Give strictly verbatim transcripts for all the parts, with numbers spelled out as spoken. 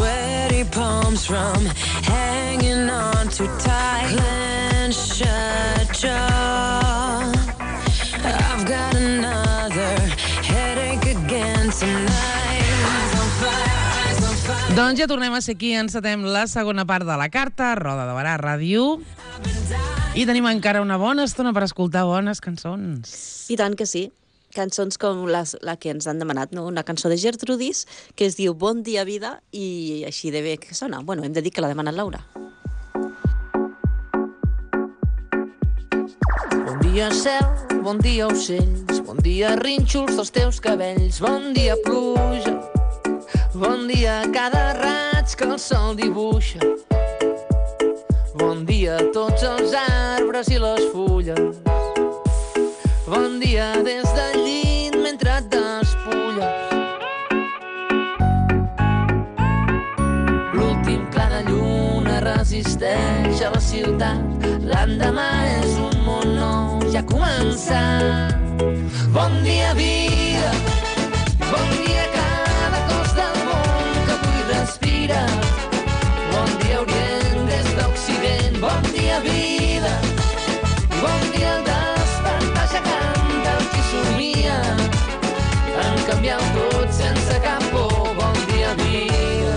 sweaty palms from hanging on too tight. Clench a jaw. I've got another headache again tonight. Eyes on fire, eyes on fire. Doncs ja tornem a ser aquí, encetem la segona part de la carta, Roda de Barà Ràdio. I tenim encara una bona estona per escoltar bones cançons. I tant que sí. Cançons com les, la que ens han demanat, no? Una cançó de Gertrudis que es diu Bon dia vida i així de bé que sona. Bueno, hem de dir que l'ha demanat Laura. Bon dia cel, bon dia ocells, bon dia rínxols dels teus cabells, bon dia pluja, bon dia cada raig que el sol dibuixa, bon dia a tots els arbres i les fulles, bon dia des del llit mentre et despulles. L'últim clar de lluna resisteix a la ciutat. L'endemà és un món nou, ja ha començat. Bon dia, vida. Bon dia, cada cos del món que avui respira. Bon dia, Orient des d'Occident. Bon dia, vida. Bon dia, el despertar gegant del qui somia en canviar tot sense cap por. Bon dia, vida.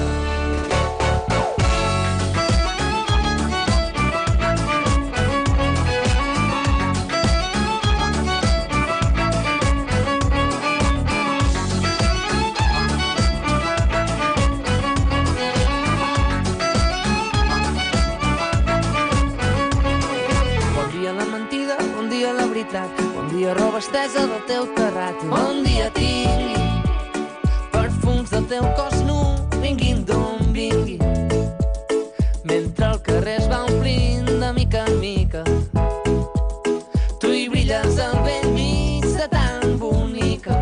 Bon dia, roba estesa del teu terrat. Bon dia, tingui perfums del teu cos nu, vinguin d'on vingui, mentre el carrer es va omplint de mica en mica. Tu hi brilles al vell mig de tan bonica.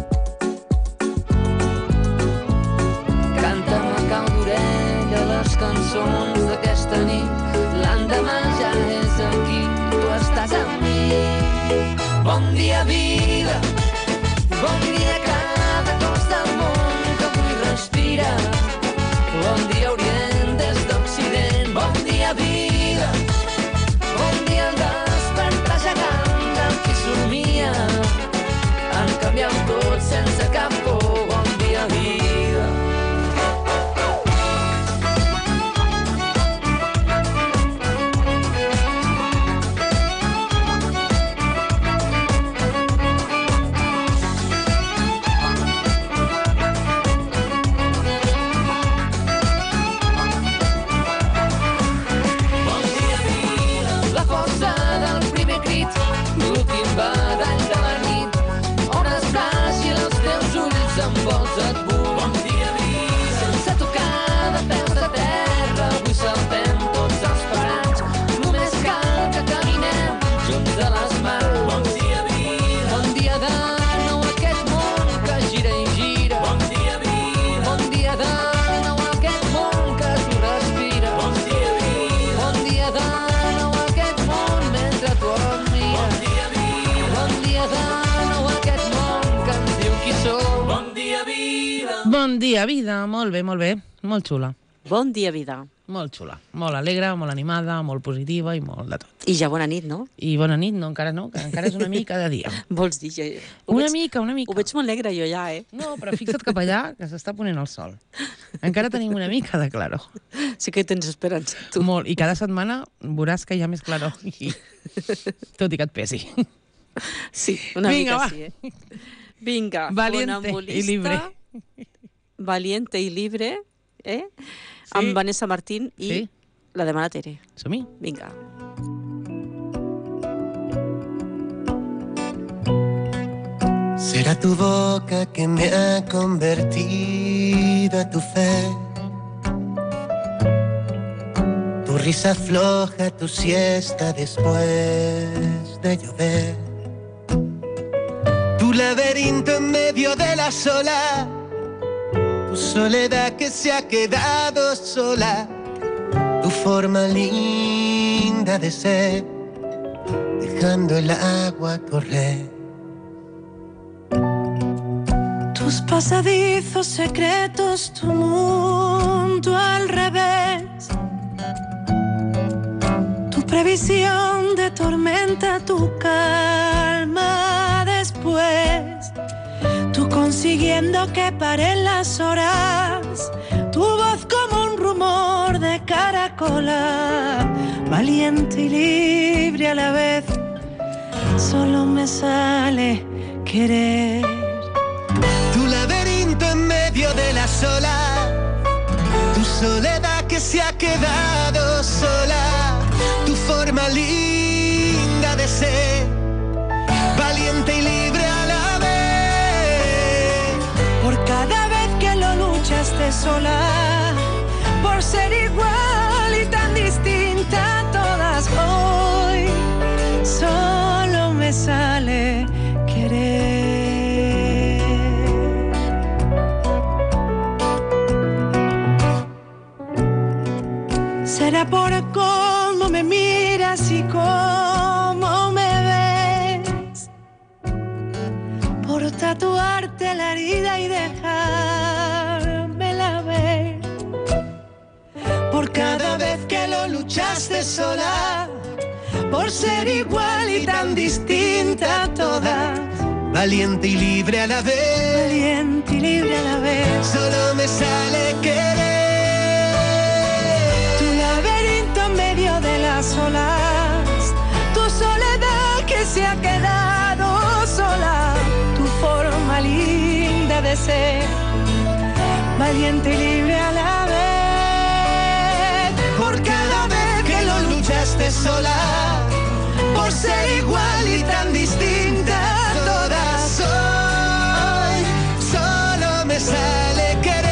Canta'm a cau d'orella les cançons d'aquesta nit. L'endemà ja és aquí, tu estàs amb mi. Bon dia, vida. Bon dia, cada cos del món que avui respira. Bon dia, Orient des d'Occident. Bon dia, vida. Bon dia, el despertar gegant del qui somia en canviar tot sense cap por. Bon dia, vida. Bon dia, vida. Molt bé, molt bé. Molt xula. Bon dia, vida. Molt xula. Molt alegre, molt animada, molt positiva i molt de tot. I ja bona nit, no? I bona nit, no, encara no, que encara és una mica de dia. Vols dir? Ja... Una veig... mica, una mica. Ho veig molt negre jo ja, eh? No, però fixa't cap allà, que s'està ponent el sol. Encara tenim una mica de claror. Sí que tens esperança, tu. Molt, i cada setmana veuràs que hi ha més claror. I... tot i que et pesi. Sí, una Vinga, mica va. sí, eh? Vinga, Valiente i libre. Valiente i libre, eh? Sí. Amb Vanessa Martín i Sí. la demana Tere. Som-hi. Vinga. Será tu boca que me ha convertido a tu fe, tu risa floja, tu siesta después de llover, tu laberinto en medio de la sola, tu soledad que se ha quedado sola, tu forma linda de ser, dejando el agua correr. Tus pasadizos secretos, tu mundo previsión de tormenta, tu calma después, tú consiguiendo que paren las horas, tu voz como un rumor de caracola, valiente y libre a la vez, solo me sale querer. Tu laberinto en medio de la sola, tu soledad que se ha quedado sola, tu forma linda de ser, valiente y libre a la vez. Por cada vez que lo luchaste sola, por ser igual y tan distinta a todas, hoy solo me sale querer. Será por cómo me miras y cómo me ves, por tatuarte la herida y dejármela ver, por cada vez que lo luchaste sola, por ser igual y tan distinta a todas, valiente y libre a la vez, valiente y libre a la vez, solo me sale querer. Tu laberinto en medio de las olas, tu soledad que se ha quedado sola, tu forma linda de ser, valiente y libre a la vez, por cada vez que lo luchaste sola, por ser igual y tan distinta a todas, hoy solo me sale querer.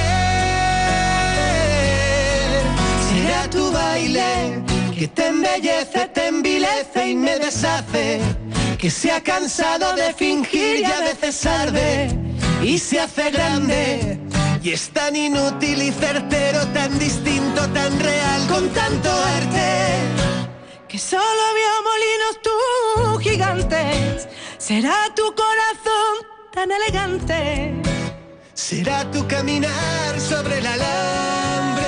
Será tu baile que te embellece, te envilece y me deshace, que se ha cansado de fingir y a veces arde y se hace grande, y es tan inútil y certero, tan distinto, tan real, con tanto arte, que solo vio molinos tú gigantes. Será tu corazón tan elegante, será tu caminar sobre el alambre.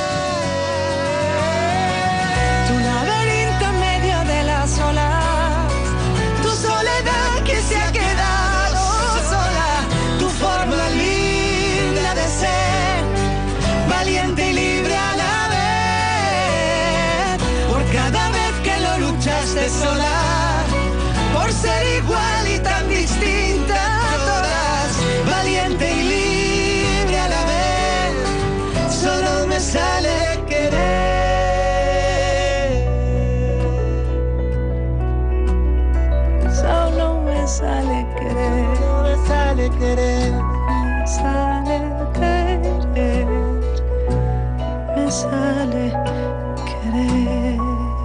Tu laberinto en medio de las olas, tu soledad que se ha quedado sola, tu forma linda de ser, valiente y libre a la vez, por cada vez que lo luchaste sola, por ser igual y tan distinta a todas, valiente y libre a la vez, solo me sale querer. Solo me sale querer. Solo me sale querer. Me sale querer. Me sale querer.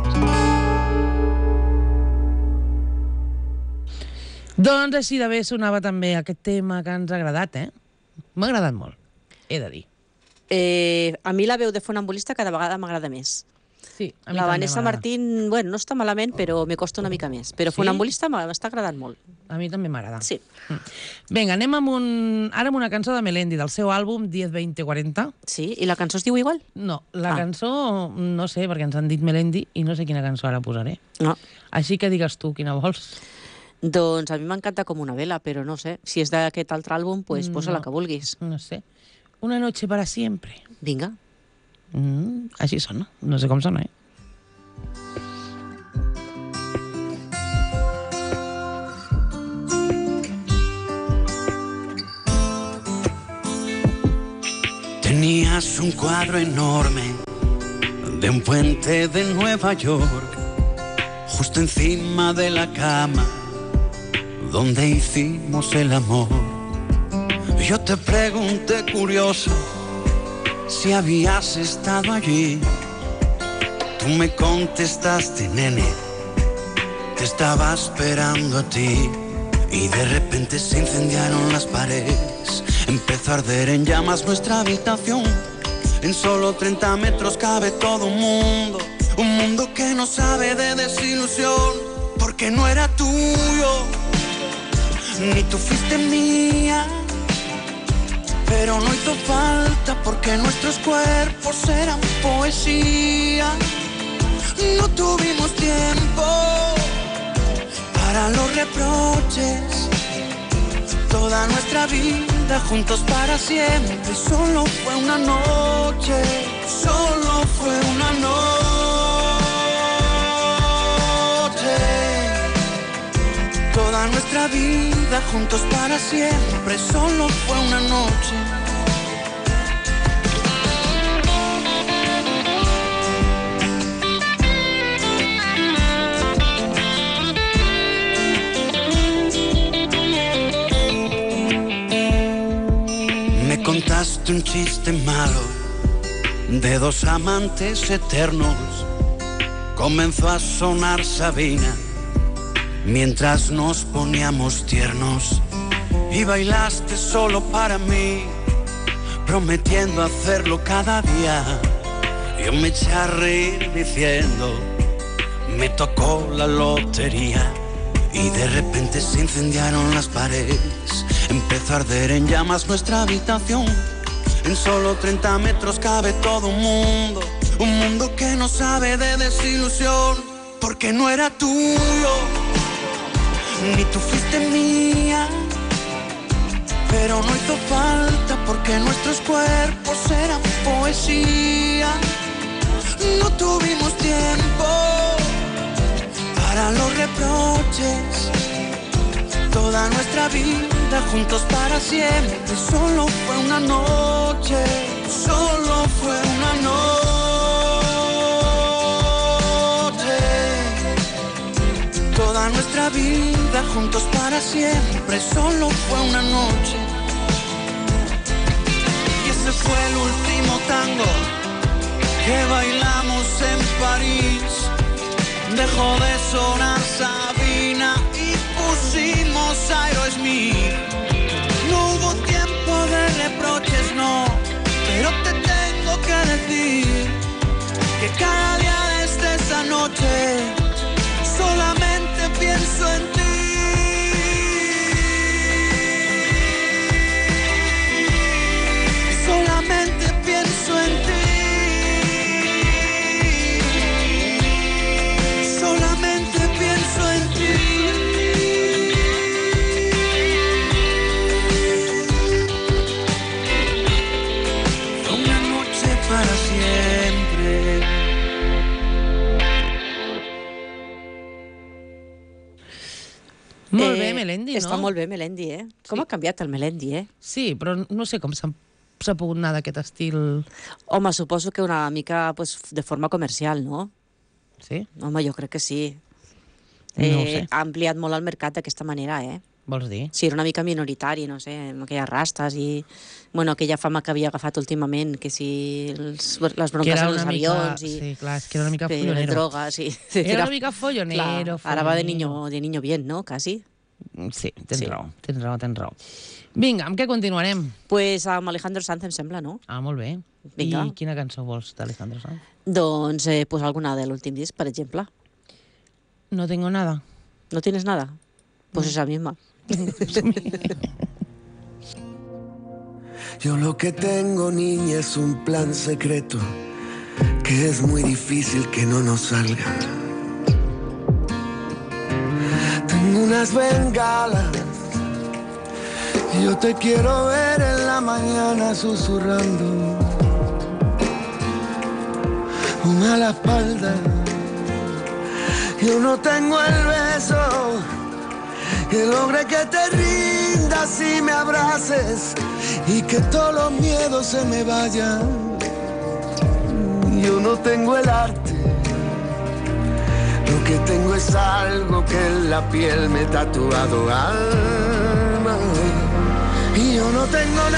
Doncs així de bé sonava també aquest tema que ens ha agradat, eh? M'ha agradat molt, he de dir. Eh, a mi la veu de Funambulista cada vegada m'agrada més. Sí, a mi La també Vanessa m'agrada. Martín, bueno, no està malament, però me costa una mica més. Però Sí? Funambulista m'està agradant molt. A mi també m'agrada. Sí. Vinga, anem amb un... ara amb una cançó de Melendi, del seu àlbum diez veinte cuarenta. Sí? I la cançó es diu igual? No, la Ah. cançó no sé, perquè ens han dit Melendi i no sé quina cançó ara posaré. No. Així que digues tu quina vols. Doncs a mi m'encanta com una vela, però no sé. Si és d'aquest altre àlbum, pues posa la No. que vulguis. No sé. Una noche para siempre. Vinga. Mm, així sona. No sé com sona, eh? Tenías un cuadro enorme de un puente de Nueva York, justo encima de la cama donde hicimos el amor. Yo te pregunté curioso si habías estado allí. Tú me contestaste, nene, te estaba esperando a ti. Y de repente se incendiaron las paredes, empezó a arder en llamas nuestra habitación. En solo treinta metros cabe todo un mundo, un mundo que no sabe de desilusión, porque no era tuyo, ni tú fuiste mía. Pero no hizo falta porque nuestros cuerpos eran poesía. No tuvimos tiempo para los reproches. Toda nuestra vida juntos para siempre. Solo fue una noche, solo fue una noche. Toda nuestra vida juntos para siempre. Solo fue una noche. Contaste un chiste malo de dos amantes eternos. Comenzó a sonar Sabina mientras nos poníamos tiernos. Y bailaste solo para mí, prometiendo hacerlo cada día. Yo me eché a reír diciendo, me tocó la lotería. Y de repente se incendiaron las paredes. Empezó a arder en llamas nuestra habitación. En solo treinta metros cabe todo un mundo. Un mundo que no sabe de desilusión. Porque no era tuyo, ni tú fuiste mía. Pero no hizo falta porque nuestros cuerpos eran poesía. No tuvimos tiempo para los reproches. Toda nuestra vida juntos para siempre. Solo fue una noche, solo fue una noche. Toda nuestra vida juntos para siempre. Solo fue una noche. Y ese fue el último tango que bailamos en París. Dejó de sonar Sabina y pusimos Aerosmith. No hubo tiempo de reproches, no, pero te tengo que decir que cada día desde esa noche solamente pienso en ti. Solamente pienso en ti. Solamente pienso en ti. Para siempre. Molt bé, Melendi, no? Està molt bé, Melendi, eh? Com Sí. ha canviat el Melendi, eh? Sí, però no sé com s'ha s'ha pogut anar d'aquest estil... Home, suposo que una mica pues, de forma comercial, no? Sí? Home, jo crec que sí. No ho Eh, sé. ha ampliat molt el mercat d'aquesta manera, eh? Vols dir? Sí, era una mica minoritari, no sé, amb aquelles rastes i... Bueno, aquella fama que havia agafat últimament, que si els, les Que bronques era en una els mica... avions i... Sí, clar, és que era una mica que follonero. droga, sí. Era una mica follonero, Clar, ara va de follonero. niño, de niño bien, no? Casi. Sí, tens Sí. raó, tens raó, tens raó. Vinga, amb què continuarem? Pues amb Alejandro Sanz, em sembla, no? Ah, molt bé. Vinga. I quina cançó vols d'Alejandro Sanz? Doncs eh, pues alguna de l'últim disc, per exemple. No tengo nada. ¿No tienes nada? Pues esa misma. Yo lo que tengo, niña, es un plan secreto que es muy difícil que no nos salga. Tengo unas bengalas y yo te quiero ver en la mañana susurrando una a la espalda. Yo no tengo el beso que logre que te rindas y me abraces y que todos los miedos se me vayan. Yo no tengo el arte, lo que tengo es algo que en la piel me he tatuado, alma. Y yo no tengo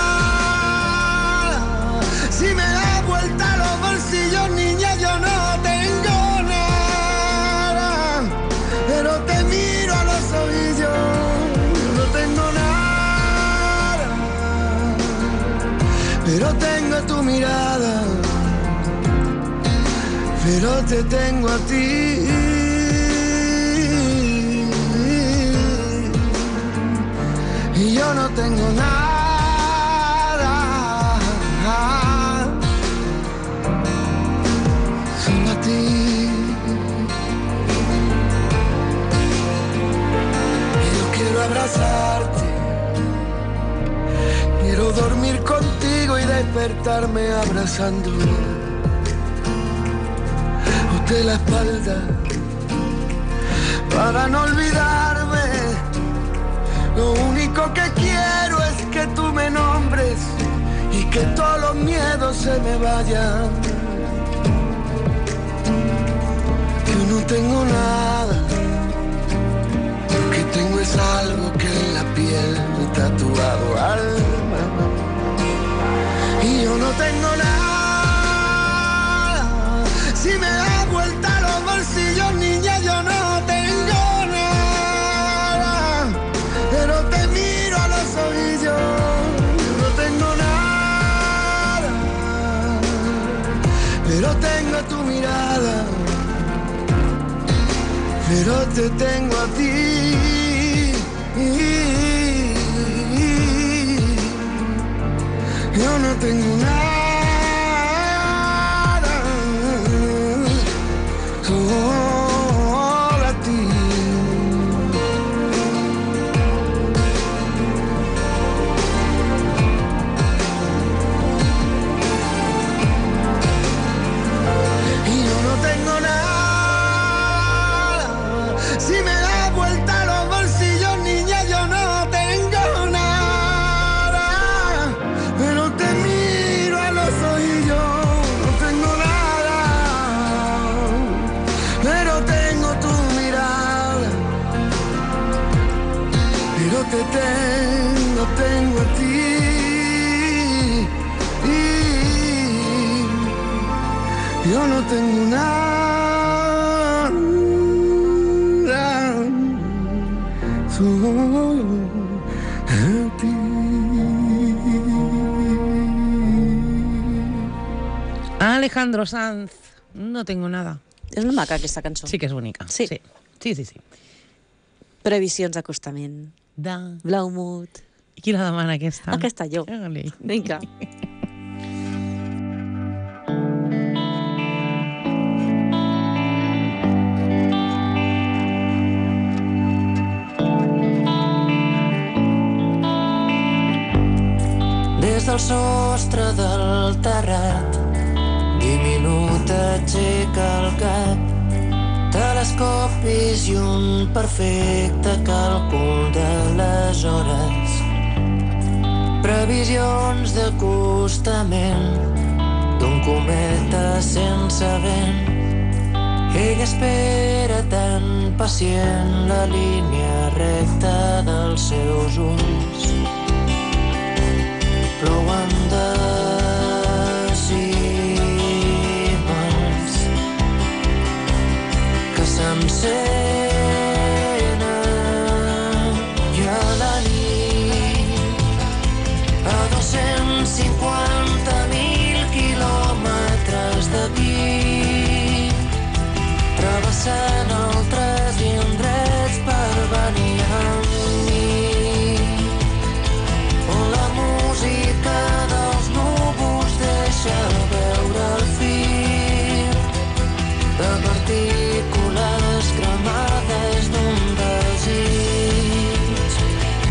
nada, si me da vuelta los bolsillos, niña, yo no tengo nada, pero te miro a los oídos, yo no tengo nada, pero tengo tu mirada, pero te tengo a ti. Y yo no tengo nada, solo a ti. pasando de la espalda para no olvidarme. Lo único que quiero es que tú me nombres y que todos los miedos se me vayan. Yo no tengo nada, lo que tengo es algo que en la piel me he tatuado alma. Y yo no tengo nada, si me da vuelta los bolsillos, niña, yo no tengo nada, pero te miro a los ojillos, yo no tengo nada, pero tengo tu mirada, pero te tengo a ti. Yo no tengo nada, solo a ti. Y yo no tengo nada, si me da vuelta los bolsillos, niña, yo no tengo nada, pero te miro a los ojillos, no tengo nada, pero tengo tu mirada, pero te tengo, tengo a ti. Yo no tengo nada, solo a ti. Alejandro Sanz, no tengo nada. És una maca, aquesta cançó. Sí que és bonica. Sí. Sí, sí, sí. sí. Previsions d'acostament. De... Blaumut. I qui la demana, aquesta? Aquesta jo. Ole. Vinga. Des del sostre del terrat, diminut aixeca el cap, telescopis i un perfecte càlcul de les hores, previsions d'acostament d'un cometa sense vent. Ell espera tan pacient la línia recta dels seus ulls. Plouen decímels que s'encenen i a la nit, a dos-cents cinquanta mil quilòmetres d'aquí, travessant altres indrets per venir amb mi, on la música dels núvols deixa veure el fil de partícules cremades d'un desig.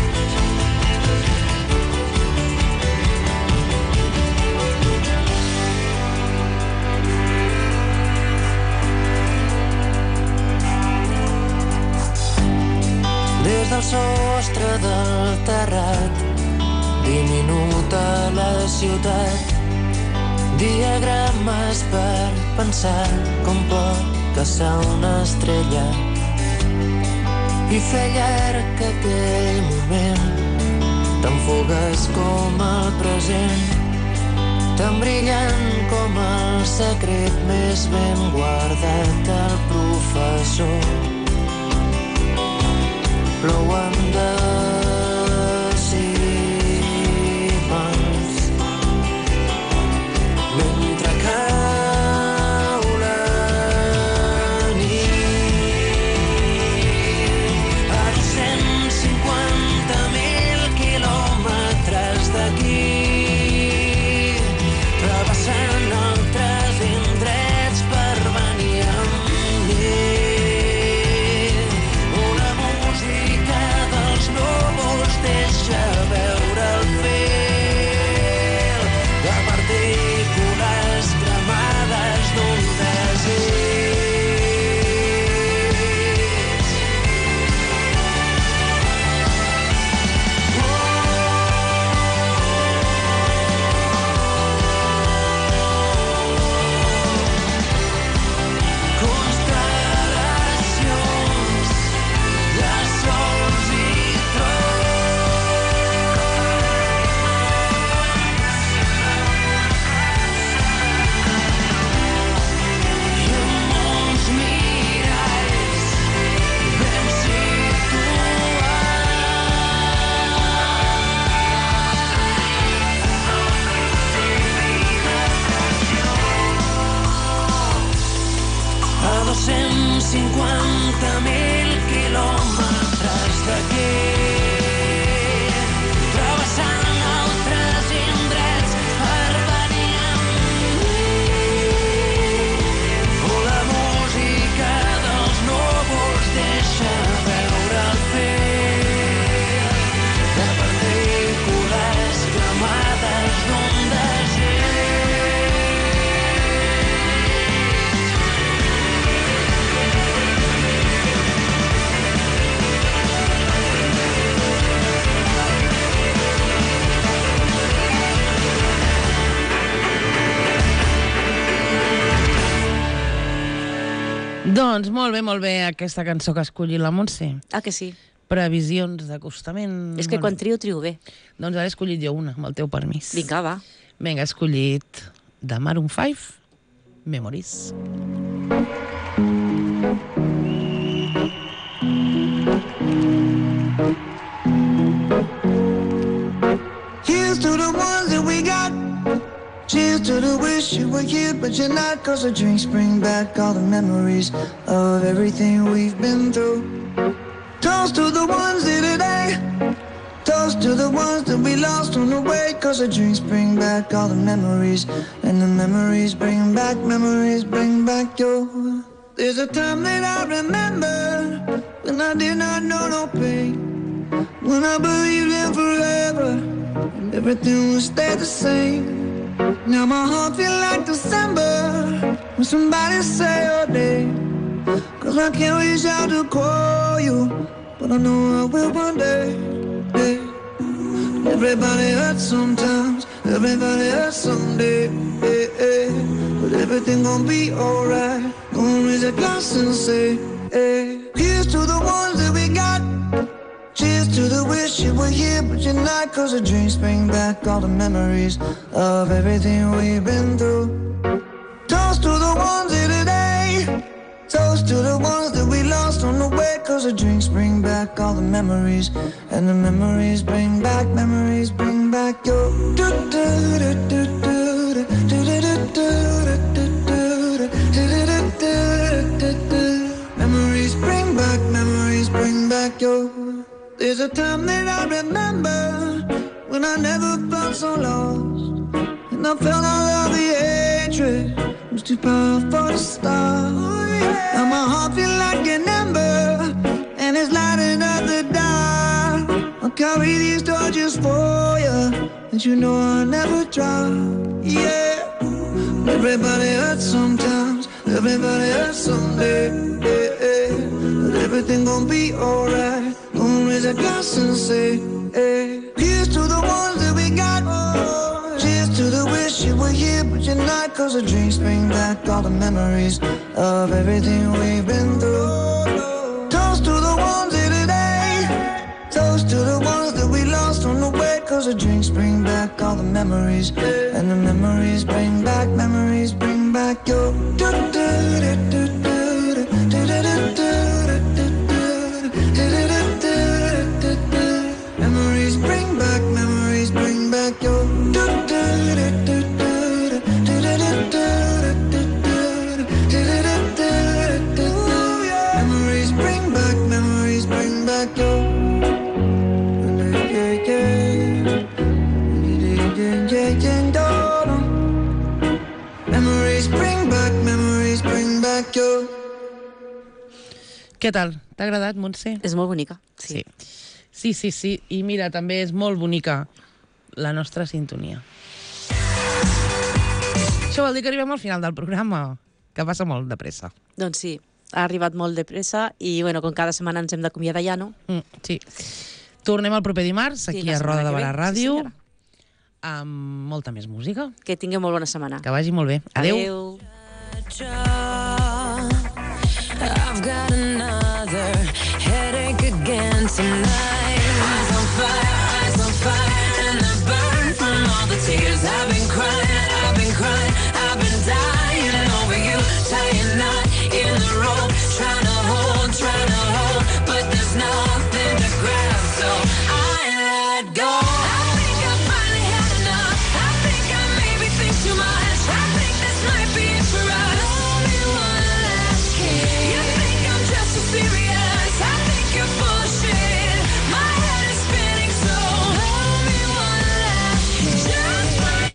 Des del sostre del terrat, diminuta la ciutat, diagrames per pensar com pot caçar una estrella i fer llarg aquell moment tan fugaç com el present, tan brillant com el secret més ben guardat del professor. Plouen decímels mentre cau la nit, a dos-cents cinquanta mil quilòmetres d'aquí, travessant altres indrets per venir amb mi, una música dels nous cinquanta mil quilòmetres d'aquí, travessant altres indrets per venir amb mi. Oh, la música dels núvols deixa veure el fil de partícules cremades d'un desig. Doncs molt bé, molt bé, aquesta cançó que ha escollit la Montse. Ah, que sí? Previsions d'acostament... És que quan trio, trio bé. Doncs ara he escollit jo una, amb el teu permís. Vinga, va. Vinga, he escollit de Maroon five, Memories. Here's to the ones that we got. Cheers to the wish you were here, but you're not. Cause the drinks bring back all the memories of everything we've been through. Toast to the ones here today. Toast to the ones that we lost on the way. Cause the drinks bring back all the memories. And the memories bring back, memories bring back your. There's a time that I remember when I did not know no pain, when I believed in forever and everything would stay the same. Now my heart feel like December when somebody say your name. Cause I can't reach out to call you, but I know I will one day. Hey. Everybody hurts sometimes, everybody hurts someday. Hey, hey. But everything gon' be alright. Gonna raise a glass and say, hey. Here's to the ones that we got. Cheers to the wish you were here, but you're not. Cause the drinks bring back all the memories of everything we've been through. Toast to the ones here today. Toast to the ones that we lost on the way. Cause the drinks bring back all the memories. And the memories bring back, memories bring back your. Memories bring back, memories bring back your. There's a time that I remember when I never felt so lost, and I felt all of the hatred was too powerful to stop. Now my heart feel like an ember, and it's lighting up the dark. I'll carry these torches for you, and you know I'll never drop. Yeah, everybody hurts sometimes, everybody hurts someday. Yeah, yeah. But everything gon' be alright. Gonna raise a glass and say, hey. Here's to the ones that we got. Oh, cheers to the wish you were here, but you're not. Cause the drinks bring back all the memories of everything we've been through. Toast to the ones here today. Toast to the ones that we lost on the way. Cause the drinks bring back all the memories. And the memories bring back, memories bring back your. Memories bring back, memories bring back your. Memories bring back, memories bring back your. Memories bring back, memories bring back your. Què tal? T'ha agradat, Montse? És molt bonica. Sí. Sí. Sí, sí, sí. I mira, també és molt bonica la nostra sintonia. Això vol dir que arribem al final del programa, que passa molt de pressa. Doncs sí, ha arribat molt de pressa i, bueno, com cada setmana ens hem d'acomiadar ja, no? Mm, sí. Tornem el proper dimarts, aquí Sí, la a Roda setmana de que Barà ve. Ràdio, Sí, senyora. amb molta més música. Que tingueu molt bona setmana. Que vagi molt bé. Adéu. Adéu. I've got